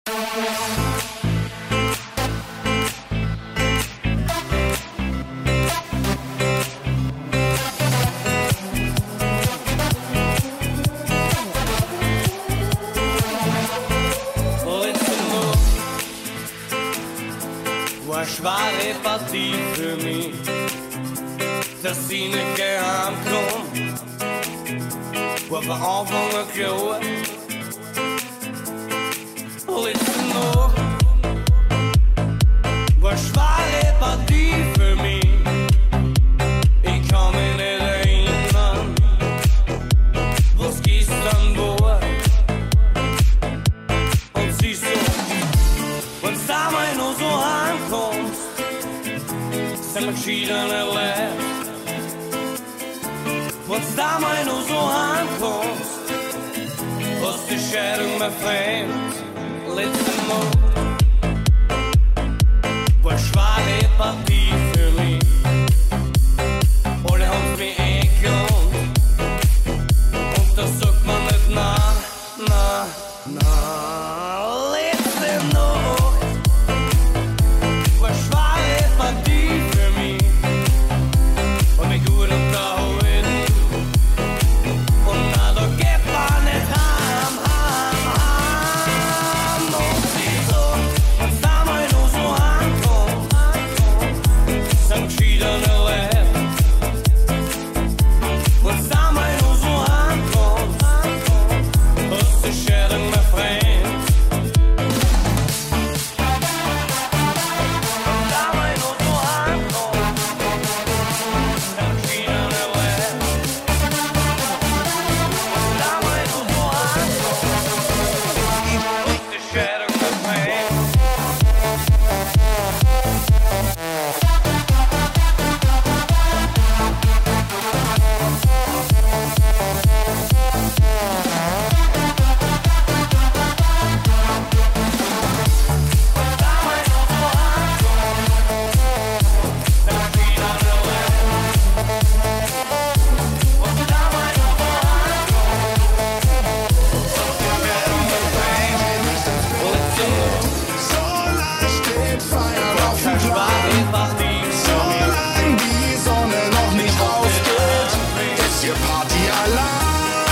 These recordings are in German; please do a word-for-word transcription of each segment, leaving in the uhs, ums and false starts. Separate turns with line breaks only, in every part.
Schwere Partie für mich, dass sie nicht gern kommt, wo wir anfangen klauen. Letzte Nacht war schwere Partie für mich, ich kann mich nicht erinnern, was gestern war. Und sie so, wenn's damals noch so ankommt, sind wir geschieden erlebt. Wenn's damals noch so ankommt, hast die Scheidung mehr fremd. Letzte Nacht war schwere Partie für mich. Alle haben's mich eingelohnt und da sagt man nicht na, na, na. Letzte Nacht war schwere Partie für mich und mich gut unterhalten und na, da geht man nicht heim, heim, heim. Und sie so, wenn's damals noch so ankommt, sind geschieden erlebt. Wenn's damals noch so ankommt, hast du Scheidung mehr fremd. Wenn's damals noch so ankommt, sind geschieden erlebt. Wenn's damals noch so ankommt, hast du Scheidung mehr fremd.
Solange steht Feiern auf dem Plan, solange die Sonne noch nicht aufgeht, ist hier Partyalarm.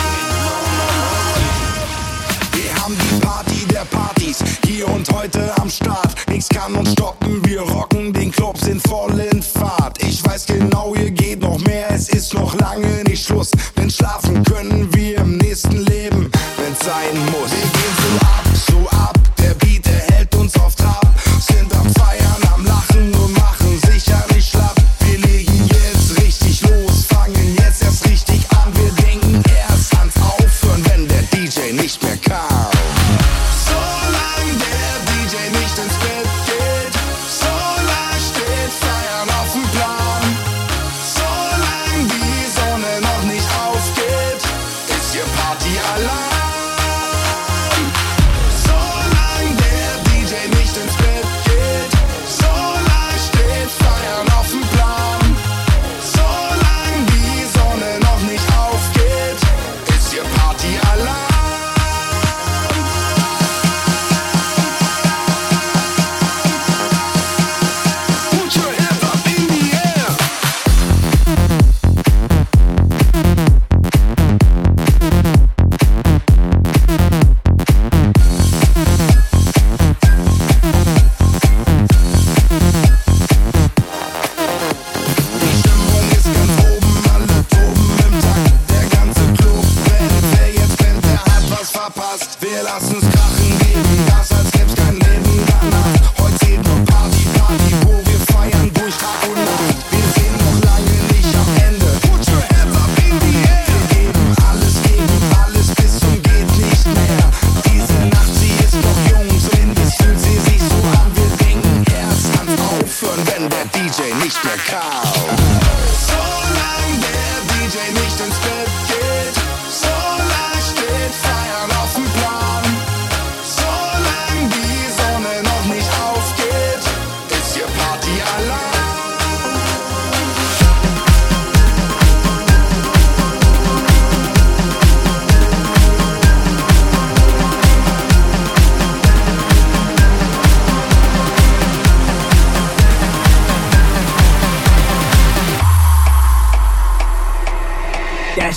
Wir haben die Party der Partys, hier und heute am Start. Nichts kann uns stoppen, wir rocken den Club, sind voll in Fahrt. Ich weiß genau, hier geht noch mehr, es ist noch lange nicht Schluss. Denn schlafen können wir im nächsten Leben, wenn's sein muss. Wir gehen so ab, so ab, der Beat, der hält uns auf Trab. Sind am Feiern, am Lachen und machen sicher nicht schlapp. Wir legen jetzt richtig los, fangen jetzt erst richtig an. Wir denken erst ans Aufhören, wenn der D J nicht mehr kam. Solange der D J nicht ins Bett geht, solange steht Feiern auf dem Plan. Solange die Sonne noch nicht aufgeht,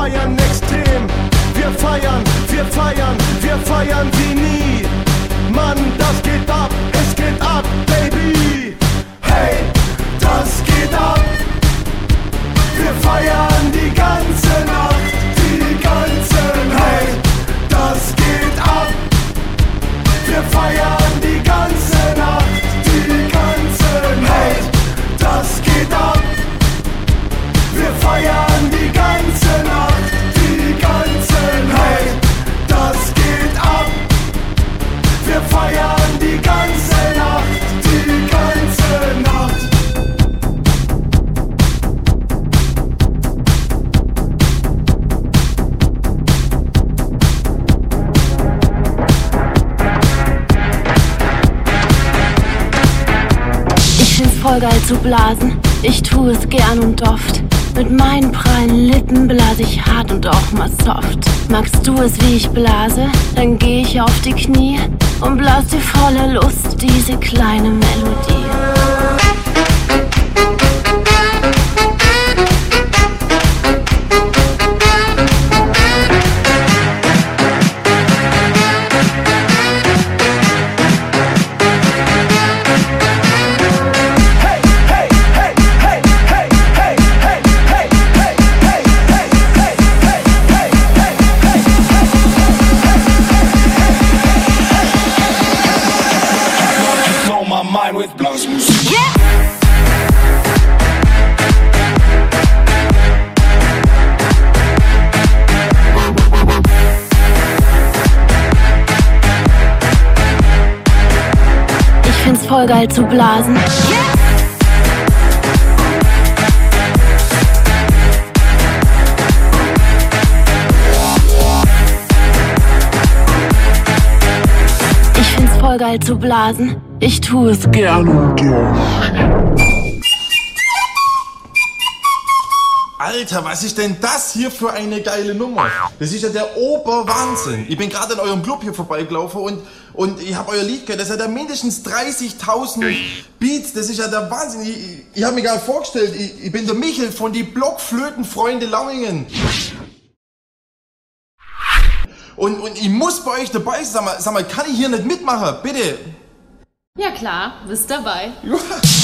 feiern extrem. Wir feiern, wir feiern, wir feiern wie nie. Mann, das geht ab, es geht ab, Baby. Hey, das geht ab. Wir feiern die ganze Nacht, die ganze Nacht. Hey, das geht ab. Wir feiern die ganze Nacht, die ganze Nacht. Hey, das geht ab. Wir feiern die ganze Nacht, die ganze Nacht. Hey, das geht ab. Wir feiern die ganze Nacht, die ganze Nacht.
Ich find's voll geil zu blasen, ich tu es gern und oft. Mit meinen prallen Lippen blase ich hart und auch mal soft. Magst du es, wie ich blase? Dann geh ich auf die Knie und blas dir voller Lust diese kleine Melodie. Voll geil zu blasen. Ich find's voll geil zu blasen. Ich tu es gern und gern.
Alter, was ist denn das hier für eine geile Nummer? Das ist ja der Oberwahnsinn. Ich bin gerade an eurem Club hier vorbeigelaufen und, und ich habe euer Lied gehört. Das ist ja der mindestens dreißigtausend Beats. Das ist ja der Wahnsinn. Ich, ich, ich habe mir gerade vorgestellt, ich, ich bin der Michel von die Blockflötenfreunde Lauingen. Und, und ich muss bei euch dabei sein. Sag mal, sag mal, kann ich hier nicht mitmachen? Bitte.
Ja klar, bist dabei.
Ja.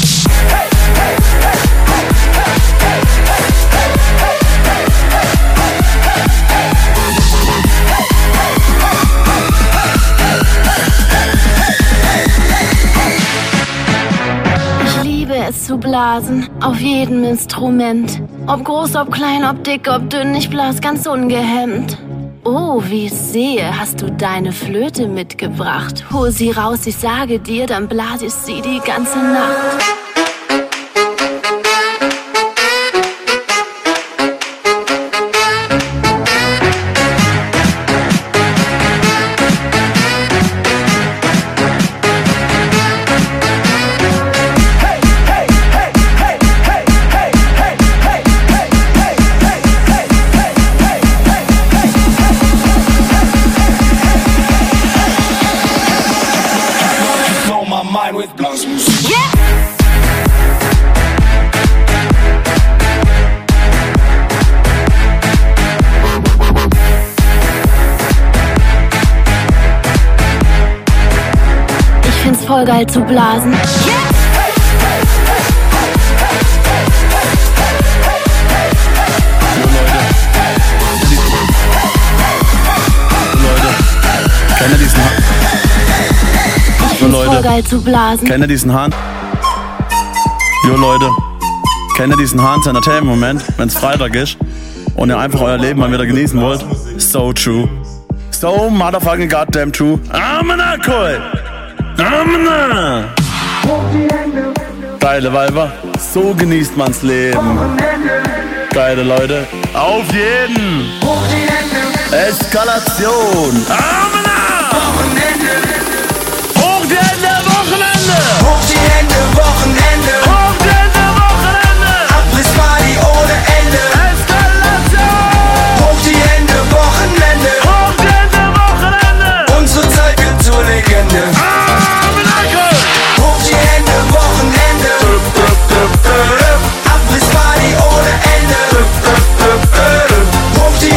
Ich liebe es zu blasen, auf jedem Instrument. Ob groß, ob klein, ob dick, ob dünn, ich blas ganz ungehemmt. Oh, wie ich sehe, hast du deine Flöte mitgebracht. Hol sie raus, ich sage dir, dann blas ich sie die ganze Nacht. Voll geil zu blasen.
Kennt ihr diesen Hahn?
Ich find's voll geil zu blasen.
Kennt ihr diesen Hahn? Jo Leute, kennt ihr diesen Hahn Entertainment-Moment, wenn's Freitag ist und ihr einfach euer Leben mal wieder genießen wollt? So true. So motherfucking goddamn true. Amena, cool. Amena. Geile Weiber, so genießt man's Leben. Geile Leute, auf jeden. Eskalation. Amena. Hoch die Hände, Wochenende.
Hoch die Hände, Wochenende.
Hoch die Hände, Wochenende.
Abrissparty ohne Ende.
Eskalation.
Hoch die Hände, Wochenende.
Hoch die Hände, Wochenende.
Unsere Zeit wird zur Legende. Hoch die Hände, Wochenende. Abrissparty ohne Ende. Hoch die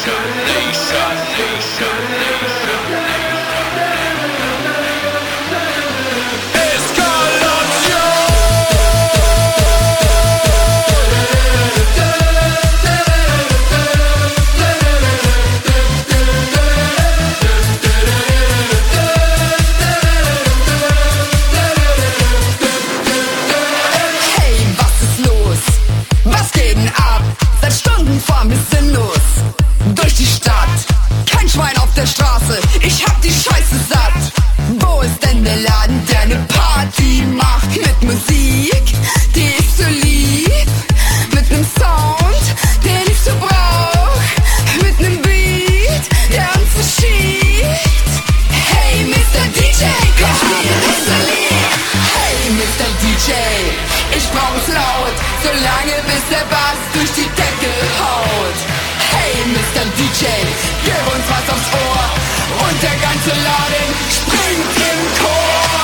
Ich hab die Scheiße satt. Wo ist denn der Laden, der ne Party macht? Mit Musik, die ich so lieb. Mit nem Sound, den ich so brauch. Mit nem Beat, der uns so schiebt. Hey Mister D J, komm spiel unser Lied. Hey Mister D J, ich brauch's laut, solange bis der Bass durch die Decke haut. Hey Mister D J, gib uns was aufs Ohr. Und der ganze Laden springt im Chor.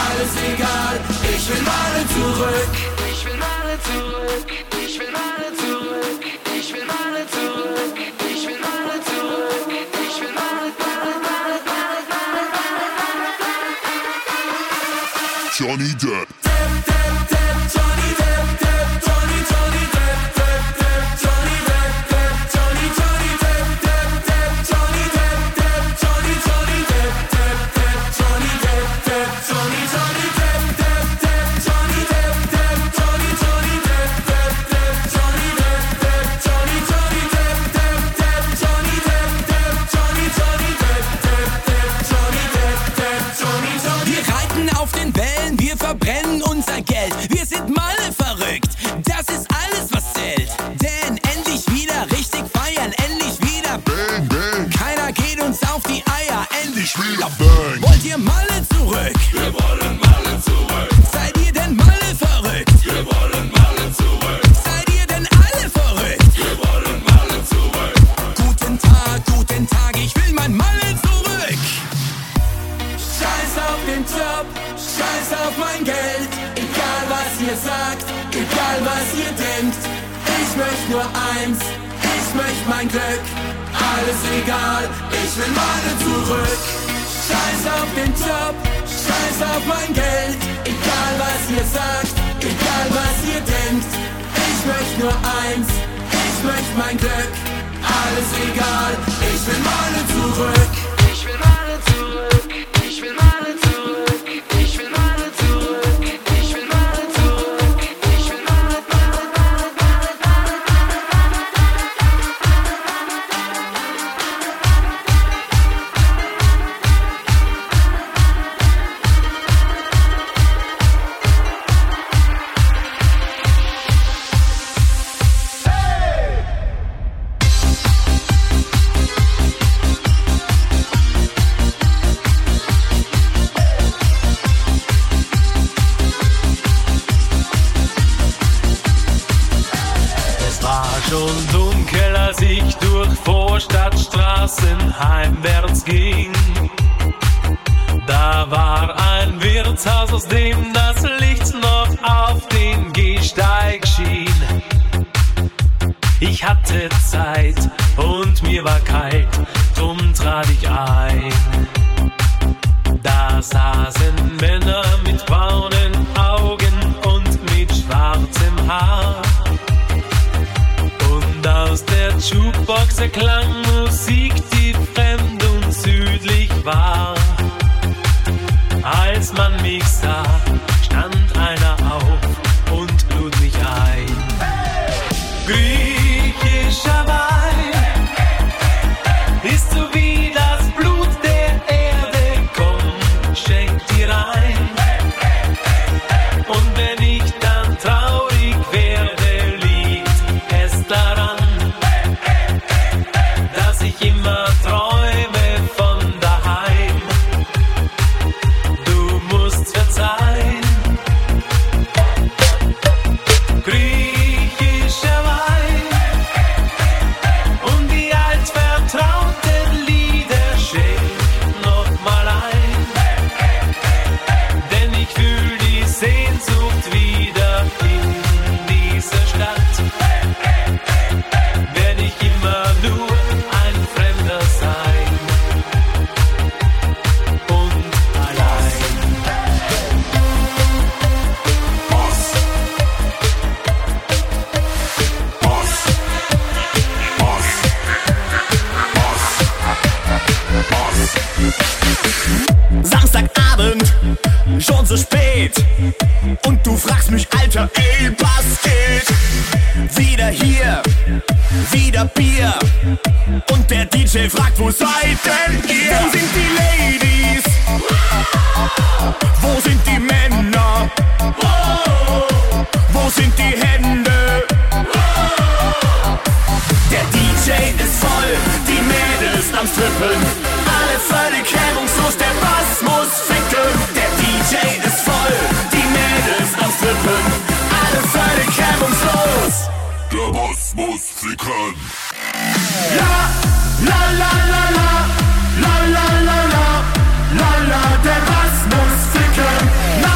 alles egal, ich will Male zurück. Ich will Male zurück, ich will Male zurück, ich will Male zurück, ich will Male zurück, ich will Male, Male, Male, Male, Male, Male, Male.
Johnny Depp.
Verbrennen unser Geld, wir sind Malle verrückt, das ist alles was zählt. Denn endlich wieder richtig feiern, endlich wieder
Bang, bang.
Keiner geht uns auf die Eier, endlich
wieder Bang.
Wollt ihr Malle zurück? Wir wollen Malle zurück. Seid ihr denn Malle verrückt? Wir wollen Malle zurück. Seid ihr denn alle verrückt? Wir wollen Malle zurück. Guten Tag, guten Tag, ich will mein Malle zurück. Scheiß auf den Job, scheiß auf mein Geld, egal was ihr sagt, egal was ihr denkt. Ich möchte nur eins, ich möchte mein Glück. Alles egal, ich will Male zurück. Scheiß auf den Job, scheiß auf mein Geld, egal was ihr sagt, egal was ihr denkt. Ich möchte nur eins, ich möchte mein Glück. Alles egal, ich will Male zurück. Ich will Male zurück, ich will Male zurück, ich will Male zurück, ich will Male zurück, ich will Male, Male, Male, Male,
Schon dunkel, als ich durch Vorstadtstraßen heimwärts ging. Da war ein Wirtshaus, aus dem das Licht noch auf den Gehsteig schien. Ich hatte Zeit und mir war kalt, drum trat ich ein. Da saßen Männer mit braunen Augen und mit schwarzem Haar. Und aus der Jukebox erklang Musik, die fremd und südlich war. Als man mich sah, stand einer auf und lud mich ein. Griechischer Wein ist so wie das Blut der Erde. Komm, schenk dir ein. Und wenn ich dann traurig werde, liegt es daran, dass ich immer träume von daheim. Du musst verzeihen. Griechischer Wein und die altvertrauten Lieder schenk noch mal ein. Denn ich fühl die Sehnsucht wieder in dieser Stadt. Werd ich immer nur ein Fremder sein und allein.
Boss. Boss. Boss. Boss. Boss.
Samstagabend, schon so spät. Und du fragst mich, Alter, ey, was geht? Wieder hier, wieder Bier. Und der D J fragt, wo seid denn ihr? Wo sind die Ladies? Wo sind die Männer? Wo sind die Hände? Der D J ist voll, die Mädels am Strippen. Alle völlig hemmungslos, der Bass muss ficken. Der D J ist voll, die Mädels am Strippen. Alle völlig hemmungslos.
Der Boss muss ficken.
La, la, la, la, la, la, la, la, la, la, la, der Bass muss ficken. La,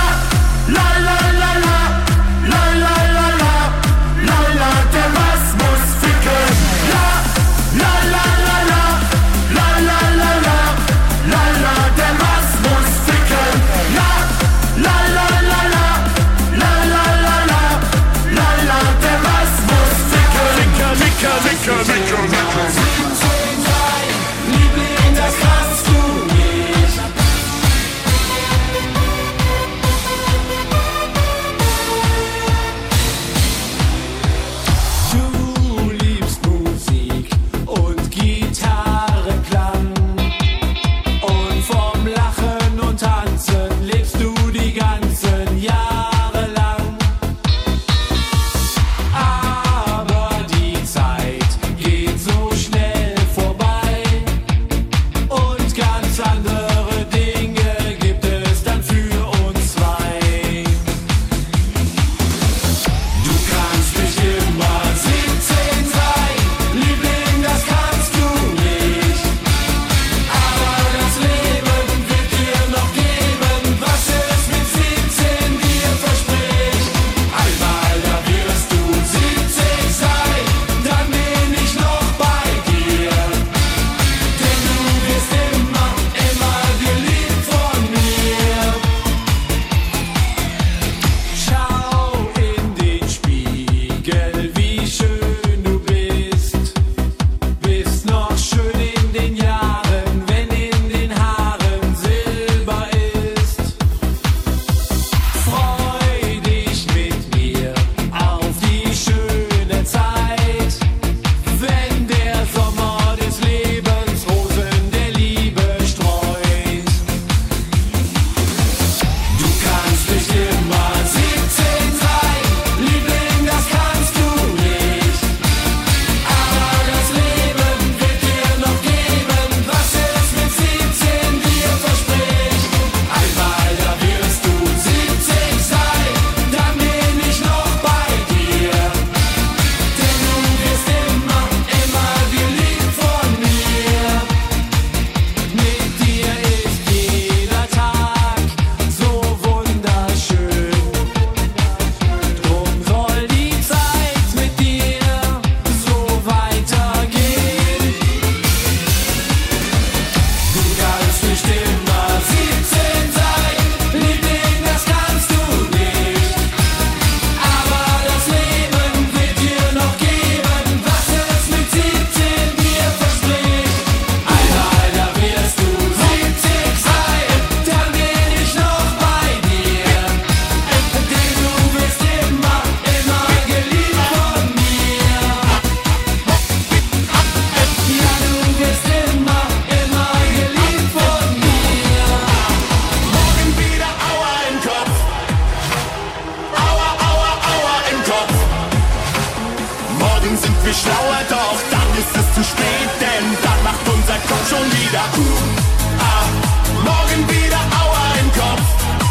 wir schlauer, doch dann ist es zu spät, denn dann macht unser Kopf schon wieder uh, ah, morgen wieder Aua im Kopf.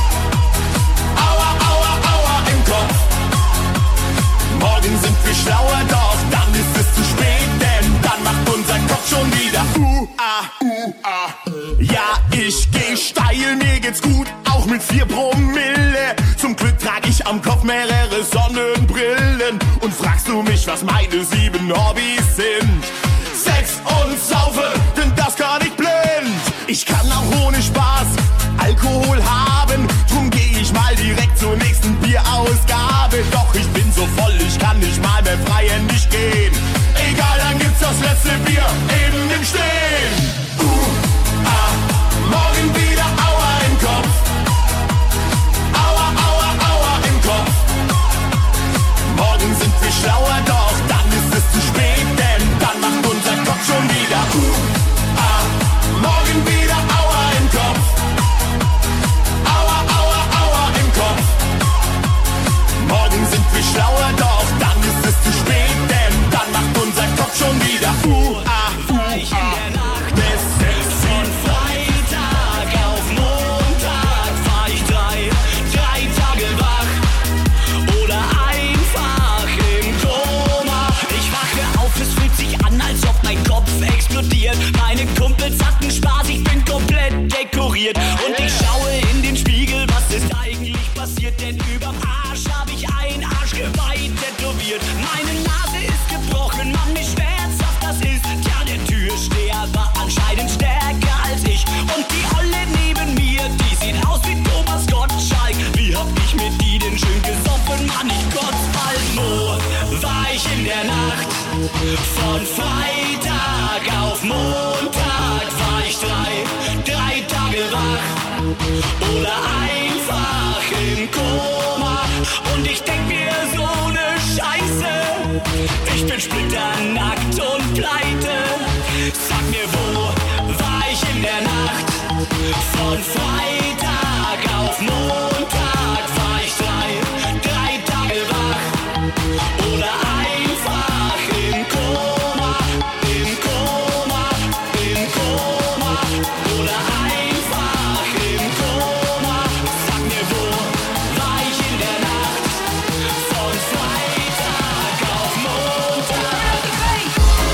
Aua, aua, aua im Kopf. Morgen sind wir schlauer, doch dann ist es zu spät, denn dann macht unser Kopf schon wieder uh, ah, uh, ah. Ja, ich geh steil, mir geht's gut, auch mit vier Promille. Zum Glück trag ich am Kopf mehrere Sonnenbrillen. Und fragst du mich, was meine sieben Hobbys sind? Sex und Saufe, denn das kann ich blind. Ich kann auch ohne Spaß Alkohol haben, drum geh ich mal direkt zur nächsten Bierausgabe. Doch ich bin so voll, ich kann nicht mal mehr freihändig gehen. Egal, dann gibt's das letzte Bier eben im Stehen. Uh, ah, morgen wieder Aua im Kopf. Aua, aua, aua im Kopf. Morgen sind wir schlauer, doch dann ist es zu spät, denn dann macht unser Kopf schon wieder uh, ah, morgen wieder Aua im Kopf. Aua, aua, aua im Kopf. Morgen sind wir schlauer, doch dann ist es zu spät, denn dann macht unser Kopf schon wieder uh, ah, uh, ah.
Von Freitag auf Montag fahr ich drei, drei Tage wach oder einfach im Koma. Ich wache auf, es fühlt sich an, als ob mein Kopf explodiert. Meine Kumpels hatten Spaß, ich bin komplett dekoriert. Und ich schaue in den Spiegel, was ist eigentlich passiert? Denn überm Arsch hab ich ein Arschgeweih tätowiert. Meine Nase ist gebrochen, Mann, wie schmerzhaft das ist. Tja, der Türsteher war anscheinend stärker als ich. Und die Olle neben mir, die sieht aus wie Thomas Gottschalk. Wie hab ich mir die denn schön gesoffen? Mann, ich kotz bald. Wo war ich in der Nacht? Von Freitag auf Montag war ich drei, drei Tage wach oder einfach im Koma. Und ich denk mir so ne Scheiße, ich bin splitternackt und pleite. Sag mir, wo war ich in der Nacht? Von Freitag auf Montag war ich drei, drei Tage wach oder einfach im Koma, im Koma, im Koma oder einfach im Koma. Sag mir, wo war ich in der Nacht? Von Freitag auf Montag. Hey!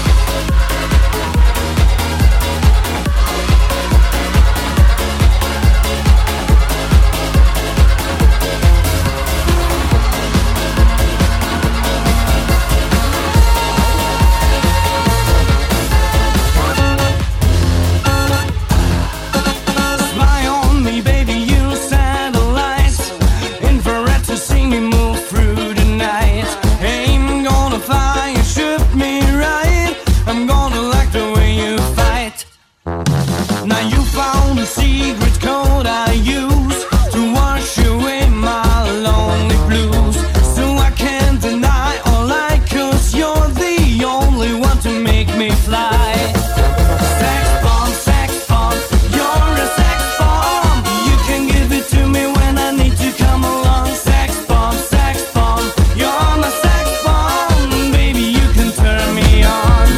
Spy on me, baby, use satellites, infrared to see me move through the night. Ain't gonna fly, you shoot me right. I'm gonna like the way you fight. Now you found a secret code I use to wash away my lonely blues. So I can't deny or lie, cause you're the only one to make me fly. Sex bomb, sex bomb, you're a sex bomb. You can give it to me when I need to come along. Sex bomb, sex bomb, you're my sex bomb. Baby, you can turn me on.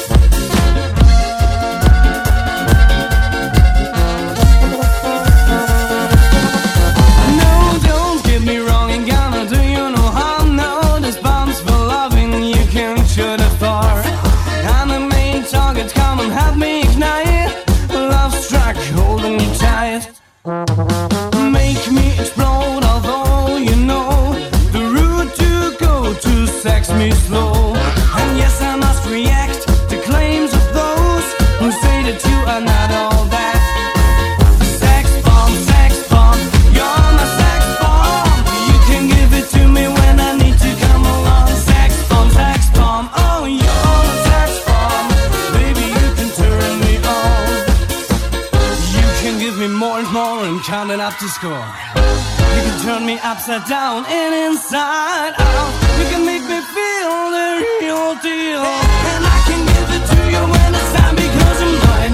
No, don't get me wrong, ain't gonna do you no harm. No, this bomb's for loving, you can shoot it far. I'm the main target, come and help me ignite. Love struck, holding me tight. Make me explode, although you know the route to go to sex me slow. And yes, I must react to claims of those who say that you are not all that. Sex bomb, sex bomb, you're my sex bomb. You can give it to me when I need to come along. Sex bomb, sex bomb, oh, you're a sex bomb. Baby, you can turn me on. You can give me more and more and counting up the score. You can turn me upside down and inside out. You can make me feel the real deal. And I can give it to you when it's time because I'm mine.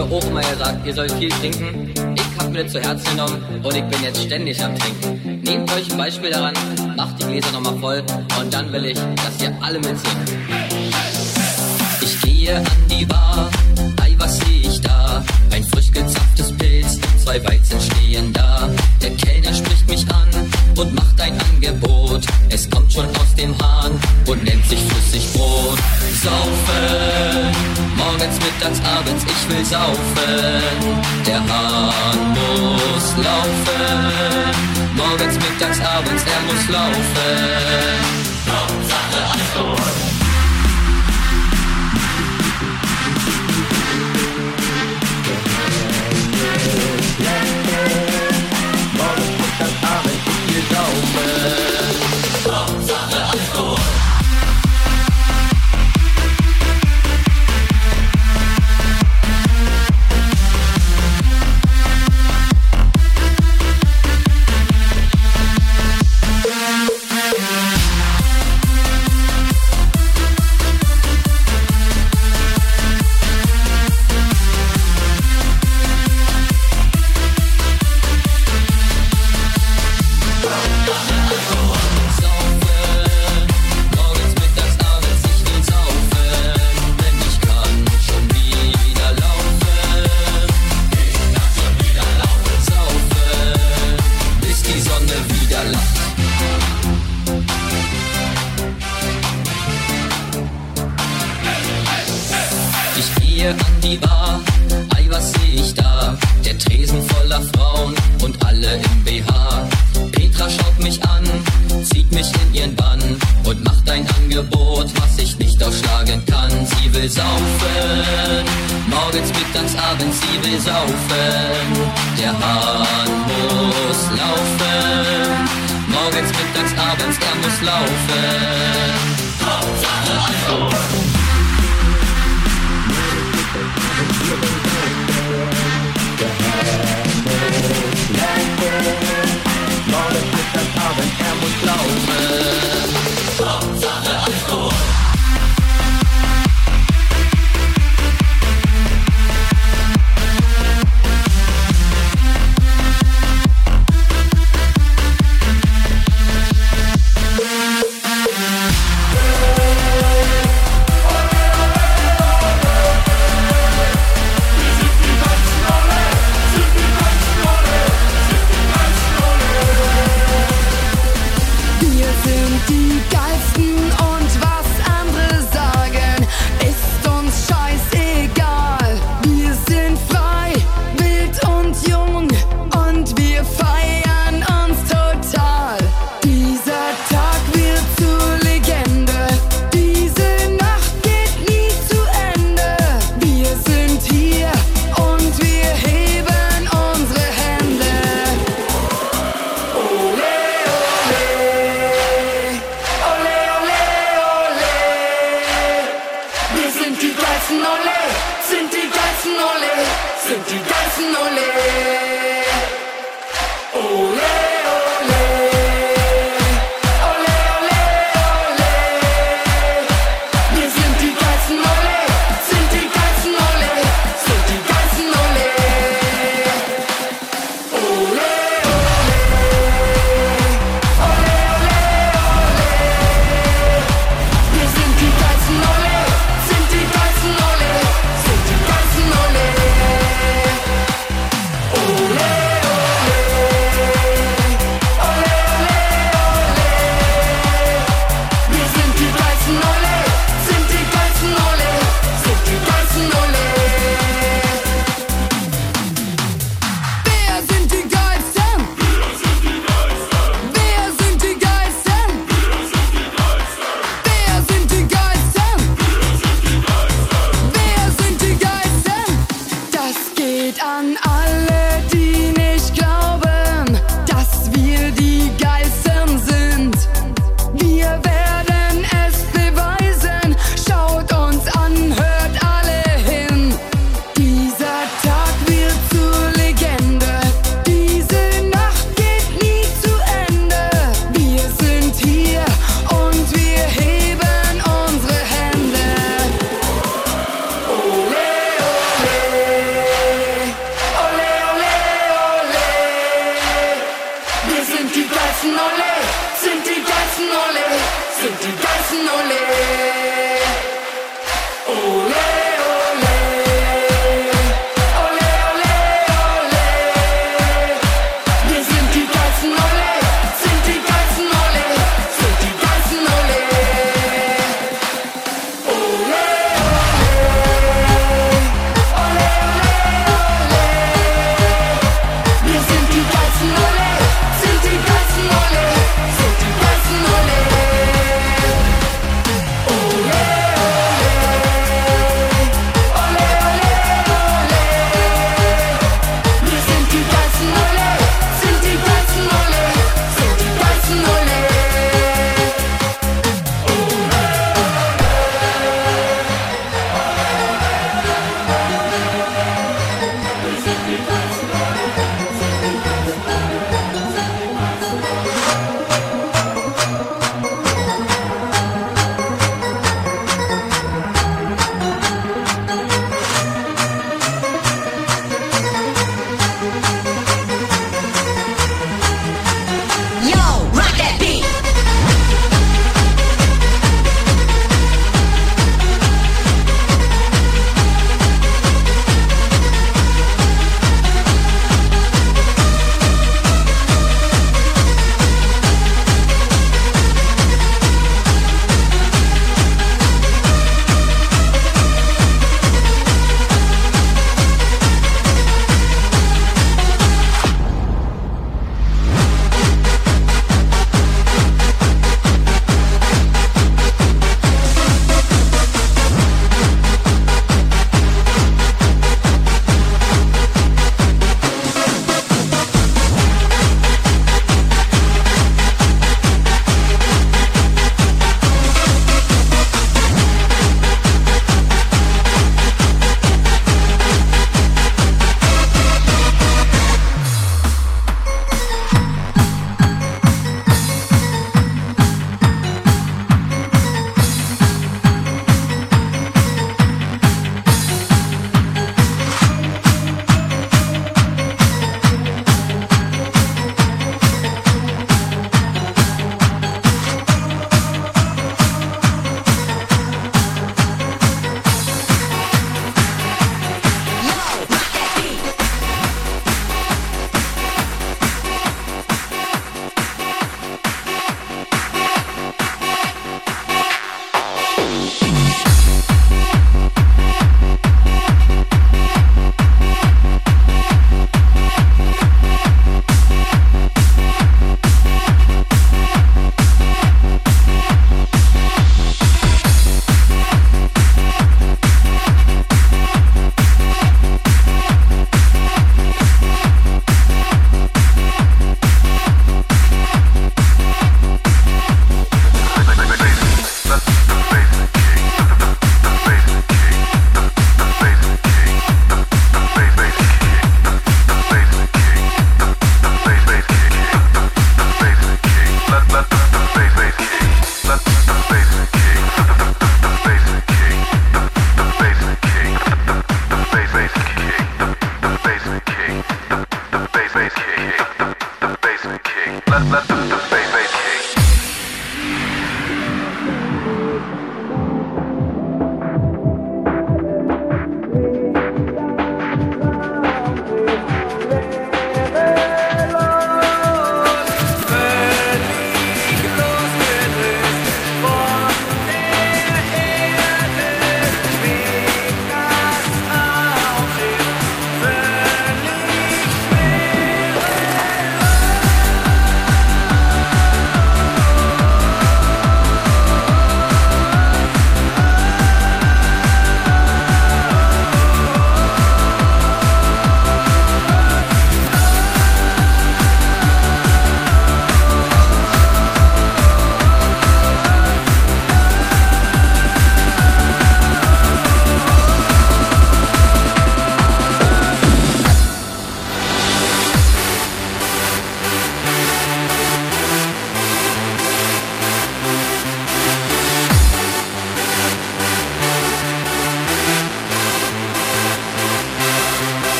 früher auch immer gesagt, ihr sollt viel trinken. Ich hab mir das zu Herzen genommen und ich bin jetzt ständig am Trinken. Nehmt euch ein Beispiel daran, macht die Gläser nochmal voll und dann will ich, dass ihr alle mitsingen. Ich gehe an die Bar, ei, was seh ich da? Ein frisch gezapftes Pilz, zwei Weizen stehen da. Der Kellner spricht mich an und macht ein Angebot. Es kommt schon aus dem Hahn und nennt sich Flüssigbrot. Saufen, morgens, mittags, abends, ich will saufen. Der Hahn muss laufen, morgens, mittags, abends, er muss laufen. Hauptsache Alkohol. Hauptsache Alkohol.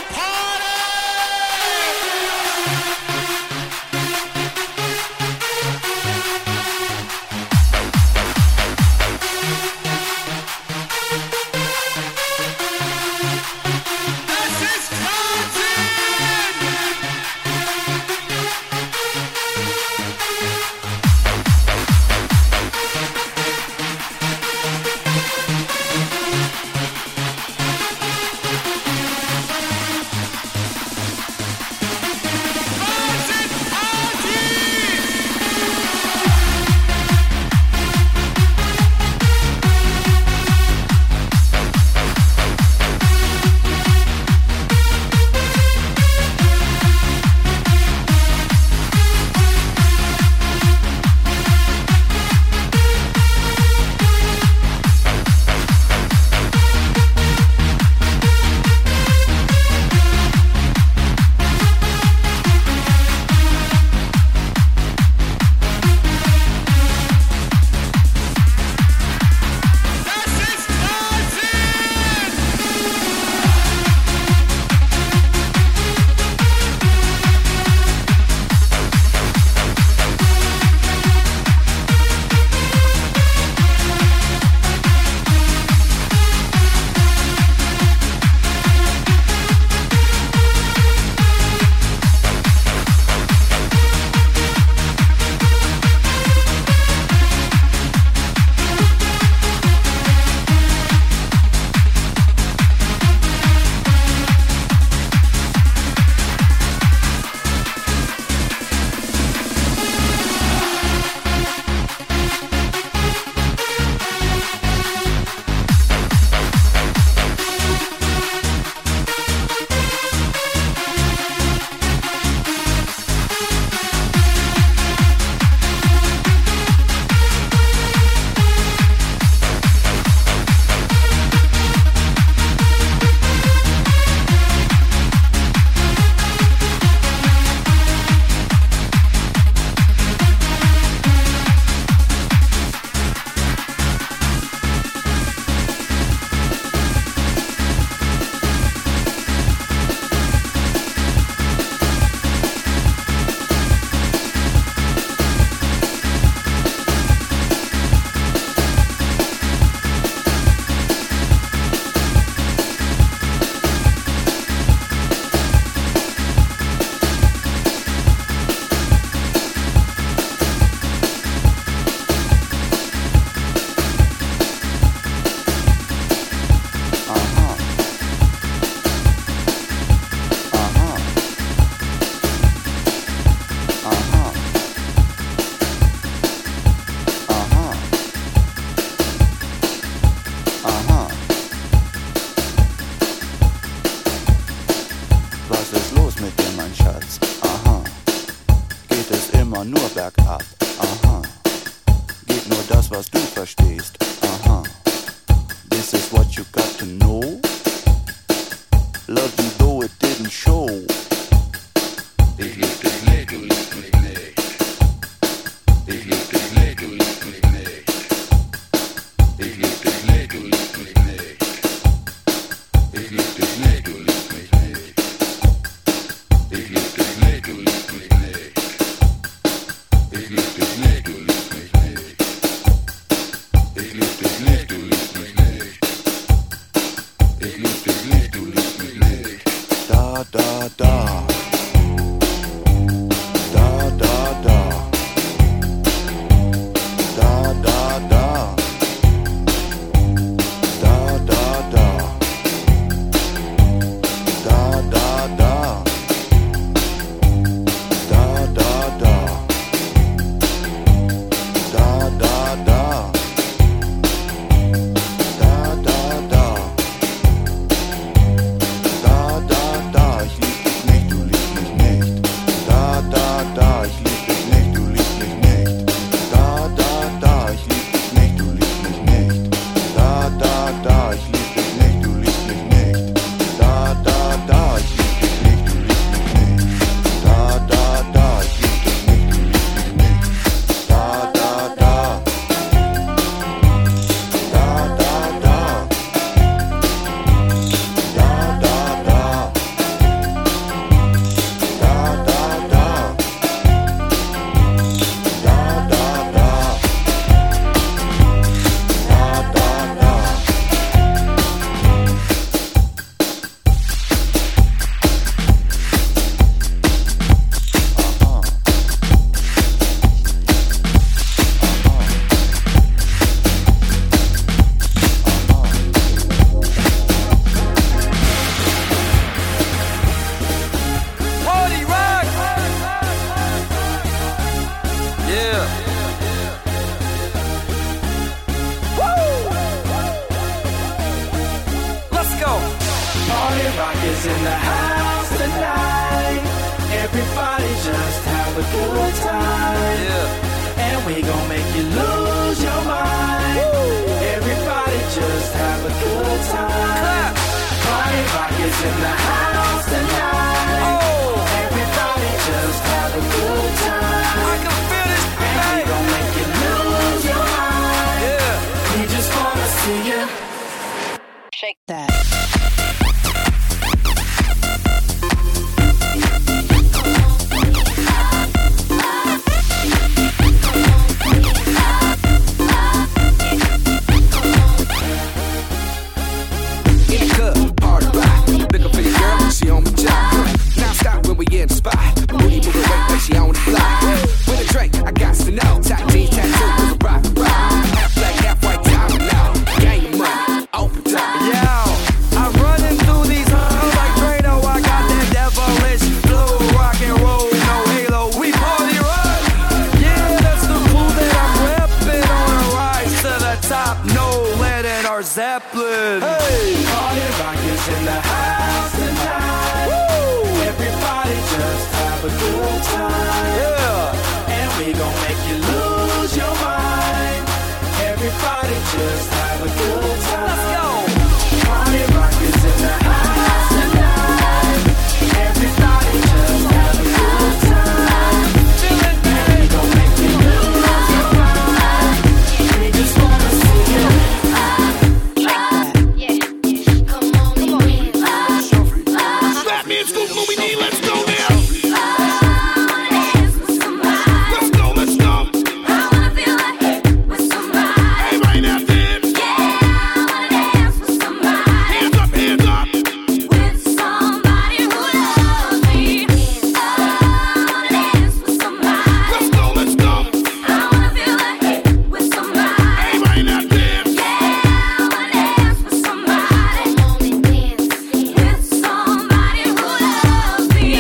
immer nur bergab. Aha, geht nur das, was du verstehst. Aha, this is what you got to know. Love you though it didn't show. Ich lieb dich nicht, du liebst mich nicht. Ich lieb dich nicht, du liebst mich nicht. Ich lieb dich nicht, du liebst mich nicht. Ich lieb dich nicht, du liebst mich nicht. Ich lieb dich nicht, du liebst mich nicht. Ich lieb dich nicht, du liebst mich nicht. Ich lieb dich nicht, du liebst mich nicht. Ich lieb dich nicht, du liebst mich nicht. Da, da, da.
good time. Yeah. And we gon' make you lose your mind. Woo. Everybody just have a good time. Clap. Party rock is in the house tonight. Oh. Everybody just have a good time. I can feel this thing. And we gon' make you lose your mind. Yeah. We just wanna see you
shake that.
She on my job, now stop when we in the spot. Booty moving weight like she on the block. With a drink, I got to know. Top jeans, tattoo, with a rock, rock. Half black, half white, diamond now. Gang of money, open top.
Yo, I'm running through these halls like Drano. I got that devilish flow, rock and roll, no halo. We party rock. Yeah, that's the clue that I'm repping on a rise to the top. No lead in our Zeppelin.
Hey, party rock is in the house tonight. Woo! Everybody just have a good time. Yeah. And we gon' make you lose your mind. Everybody just have a good time. Let's go. Party rock is in the house tonight. Everybody just have a good time. And we gon' make you lose your mind. We just wanna see you.
Let's go now. Let's go, let's go. I wanna feel like with somebody. Everybody now dance. Yeah, I wanna dance with somebody. Hands up, hands up. With somebody who loves me. I wanna dance with somebody. Let's go, let's go. I wanna feel like with somebody. Everybody now dance. Yeah, I wanna dance with somebody. With somebody who loves me.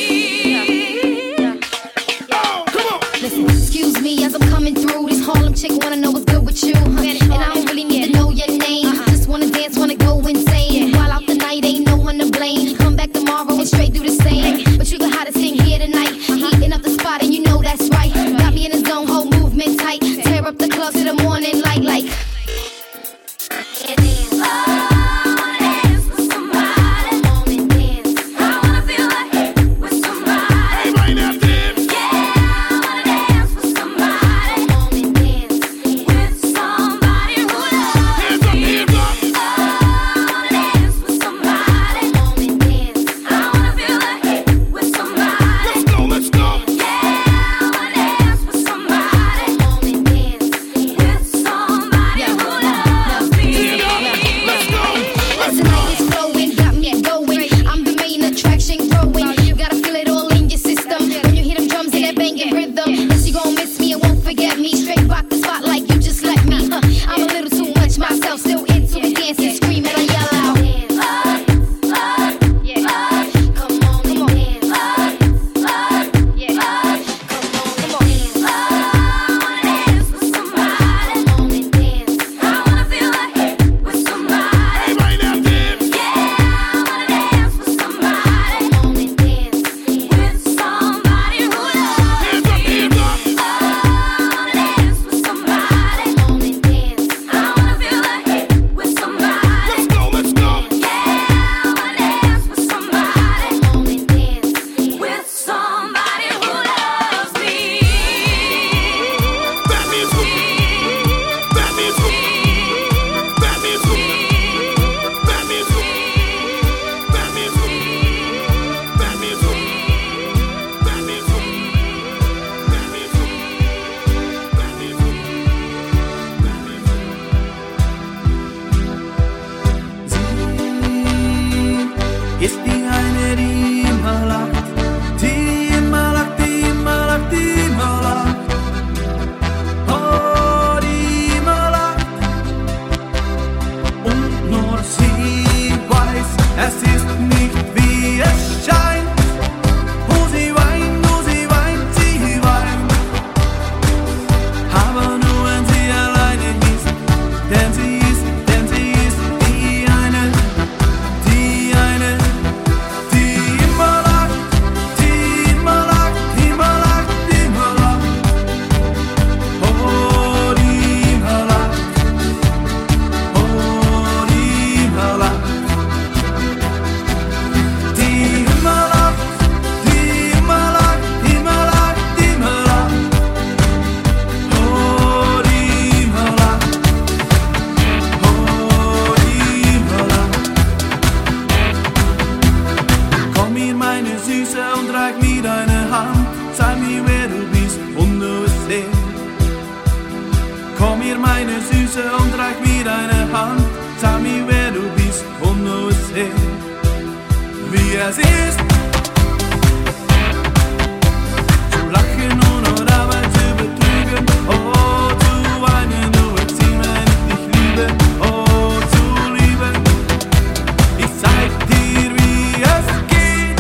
Listen, excuse me as I'm coming through. This Harlem chick wanna know what's good with you. And I don't really need to know your name. Just wanna dance, wanna go insane. While out the night, ain't no one to blame. Come back tomorrow and straight do the same. But you the hottest thing here tonight. Heating up the spot and you know that's right. Got me in the zone, whole movement tight. Tear up the club to the morning light like.
Everybody now dance.
Yeah, I wanna dance with somebody.
bitte und reich mir deine Hand. Sag mir, wer du bist, komm nur es her, wie es ist. Zu lachen ohne dabei zu betrügen, oh, zu weinen, nur erziehen, wenn ich dich liebe, oh, zu lieben. Ich zeig dir, wie es geht.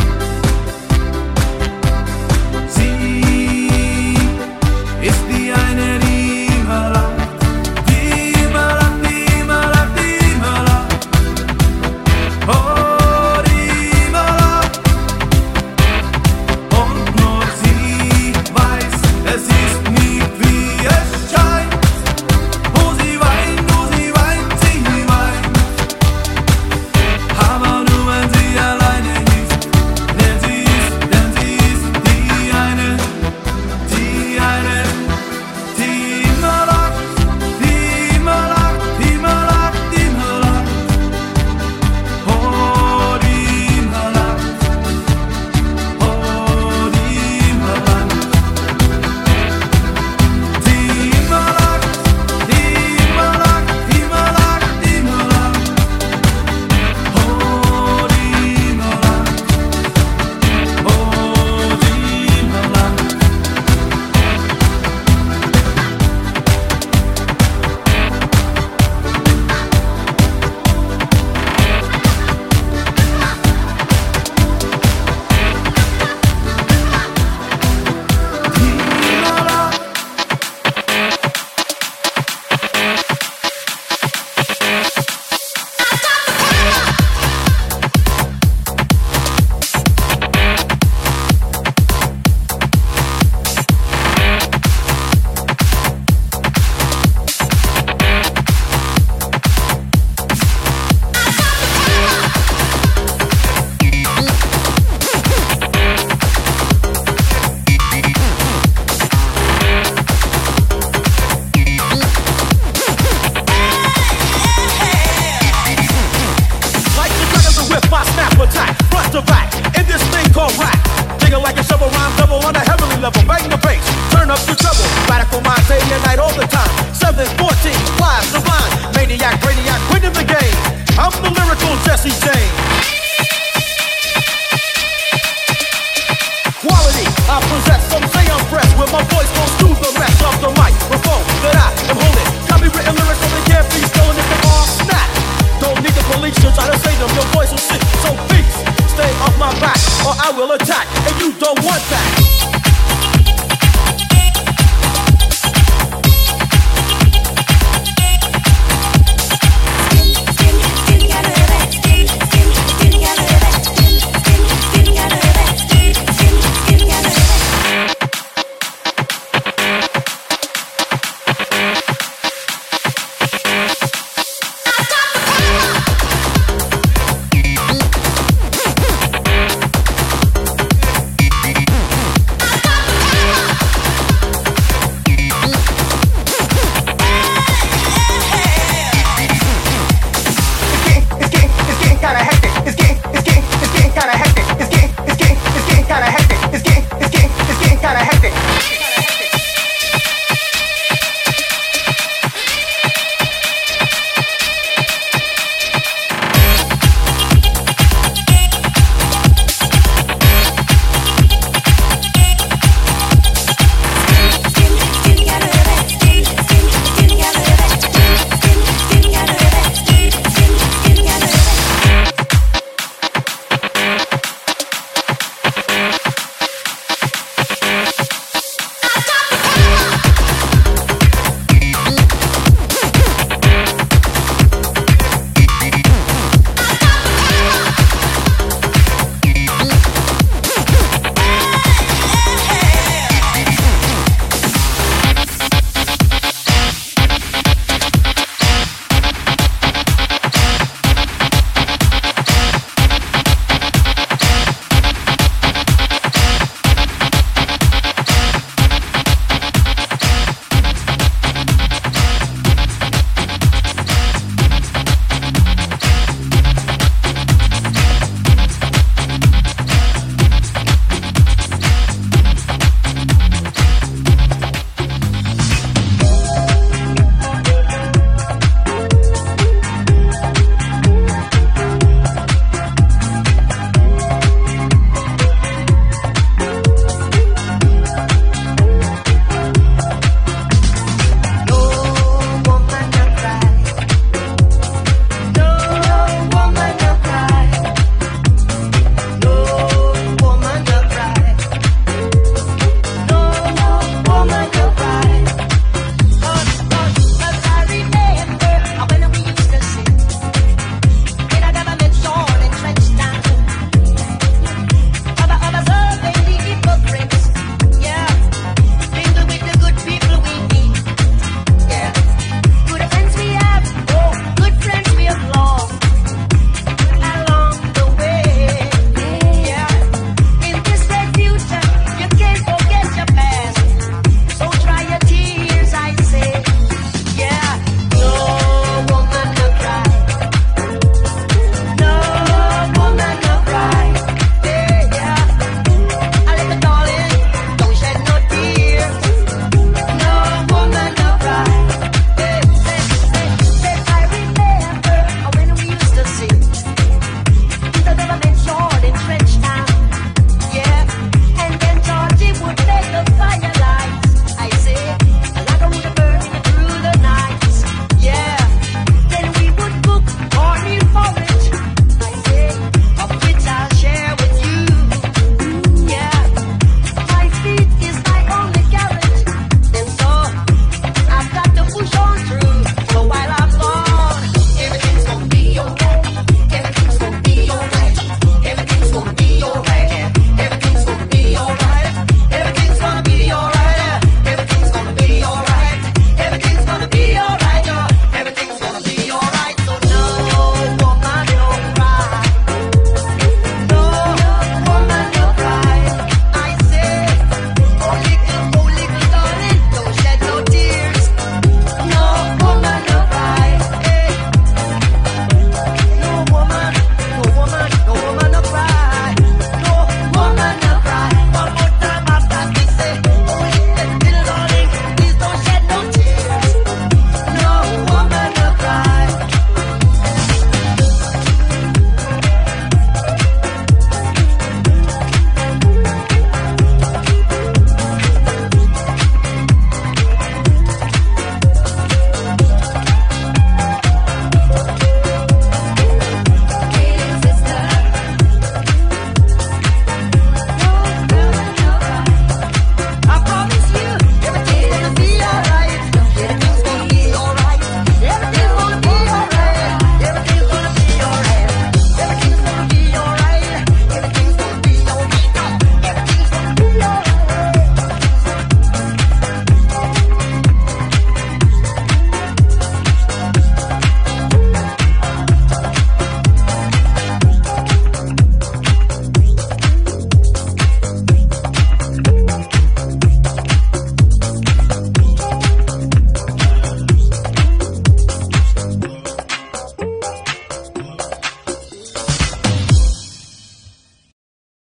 Sie ist die eine, die immer lacht, die immer lacht, die immer lacht, die immer lacht. Oh, die immer lacht. Und nur sie weiß, es ist nicht wie es scheint. Wo sie weint, wo sie weint, sie weint. Aber nur wenn sie alleine ist, denn sie ist, denn sie ist die eine, die eine, die immer lacht, die immer lacht, die immer lacht, die immer lacht. Oh, die immer lacht, oh, die immer lacht. Die immer lacht, die immer lacht, die immer lacht, die immer lacht. Oh, die immer lacht, oh, die immer lacht.
Like the dragons of whip, I snap attack, front to back, in this thing called rap. Digging like a shovel, rhyme double on a heavenly level. Bang the bass, turn up the treble. Radical mind, day and night all the time. seven, fourteen, fly, sublime. Maniac, brainiac, winning the game. I'm the lyrical Jesse James. Quality, I possess, some say I'm fresh with my voice